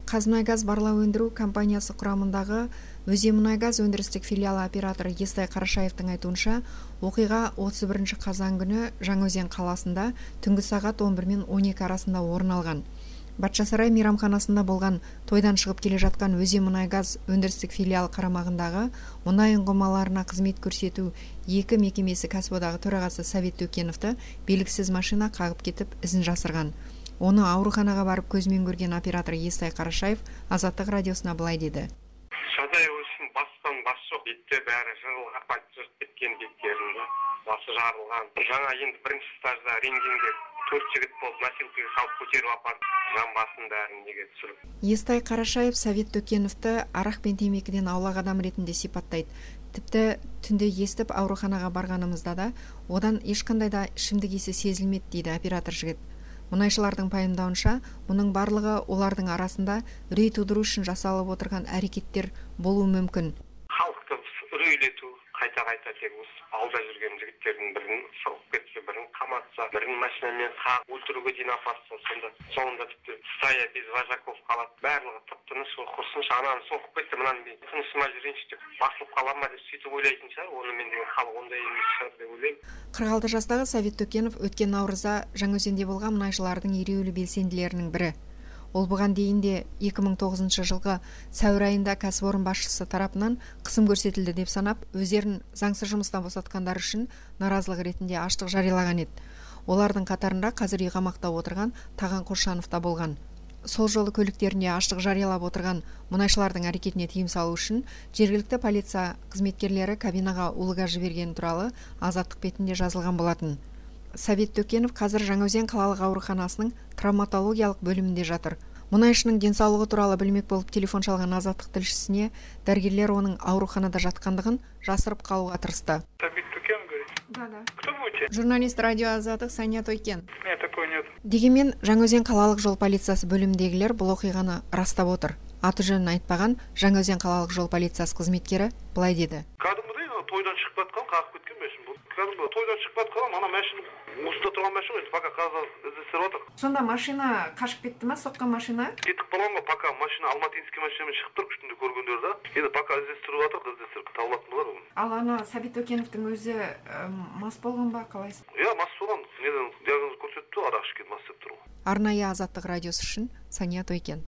Қазмұнайгаз барлау өндіру компаниясы құрамындағы Өземұнайгаз өндірістік филиалы операторы Естай Қарашаевтың айтуынша, оқиға 31 қазан күні Жаңаөзен қаласында түнгі сағат 11 мен 12 арасында орын алған. Батшасарай мейрамханасында болған тойдан шығып келе жатқан Өземұнайгаз өндірістік филиалы қарамағындағы мұнай ұңғымаларына қызмет көрсету екі мекемесі кәсіподағы төрағасы Савит Төкеновті белгісіз машина қағып кетіп ізін жасырған. Оны ауруханаға барып көзімен көрген оператор Естай Қарашаев Азаттық радиосына былай деді. Жағдай үшін бастан бас жоқ, бетте бәрі жырылған, жырып кеткен беттерінде, басы жарылған. Жаңа енді бірінші стажда рентгенге 4 жігіт болып носилкаға салып көтеріп апарды, жан басын бәрін неге түсіріп. Естай Қарашаев Савит Төкеновті арақ пен темекіден аулақ адам ретінде сипаттайды. Тіпті түнде естіп ауруханаға барғанымызда да одан ешқандай да ішімдік иісі сезілмеді дейді оператор жігіт. Мұнайшылардың пайымдауынша, мұның барлығы олардың арасында үрей тудыру үшін жасалып отырған әрекеттер болуы мүмкін. Халықты үрейлету, қайта-қайта тек алда жүрген жігіттердің бірін сырып кетсе, бірін қаматса, бірін машинамен қағып өлтіруге дейін апарса, соңында тіпті стая без вожаков қалады. Барлығы тып-тыныш, құрсыншы, ананы соғып кетті, мынаны тынышыма жүрейінші деп басылып қала ма деп сөйтіп ойлайтын шығар. Оны мен деген халық ондай емес шығар деп ойлаймын. 46 жастағы Савит Төкенов өткен наурызда Жаңаөзенде болған мұнайшылардың ереуілі белсенділерінің бірі. Ол бұған дейін де 2009 жылғы сәуір айында кәсіпорын басшысы тарапынан қысым көрсетілді деп санап, өздерін заңсыз жұмыстан босатқандар үшін наразылық ретінде аштық жариялаған еді. Олардың қатарында қазір үй қамақта отырған Таған Қошанов та болған. Сол жолы көліктерінде аштық жариялап отырған мұнайшылардың әрекетіне тыйым салу үшін жергілікті полиция қызметкерлері кабинаға улыға жібергені туралы Азаттық бетінде жазылған болатын. Савит Төкенов қазір Жаңаөзен қалалық ауруханасының травматологиялық бөлімінде жатыр. Мұнайшының денсаулығы туралы білмек болып телефон шалған Азаттық тілшісіне дәрігерлер оның ауруханада жатқандығын жасырып қалуға тырысты. Савит Төкенов говорит? Да. Кто будете? Журналист радио Азаттық Саня Тойкен. Нет, такой нет. Дегенмен Жаңаөзен қалалық жол полициясы бөлімдегілер бұл оқиғаны растап отыр. Аты жөнін айтпаған Жаңаөзен қалалық жол полициясы қызметкері былай деді. Кәдімгідей тойдан шығып жатқан, қағып кеткен машина бұл. Кәдімгі тойдан шығып жатқан, ана машина осында тұрған машина, пока қазір іздестіріп отыр. Сонда машина қашып кетті ма, соққан машина? Кетіп қалған ғой, пока машина алматинский машинамен шығып тұр, күштінде көргендер да. Енді пока іздестіріп жатыр, іздестіріп табылатын болар ол. Ал ана Савит Төкеновтың өзі мас болған ба, қалайсыз? Иә, мас болған. Неден диагноз көрсетті, арақ ішкен мас деп тұр. Арнайы Азаттық радиосы үшін Сания Тойкен.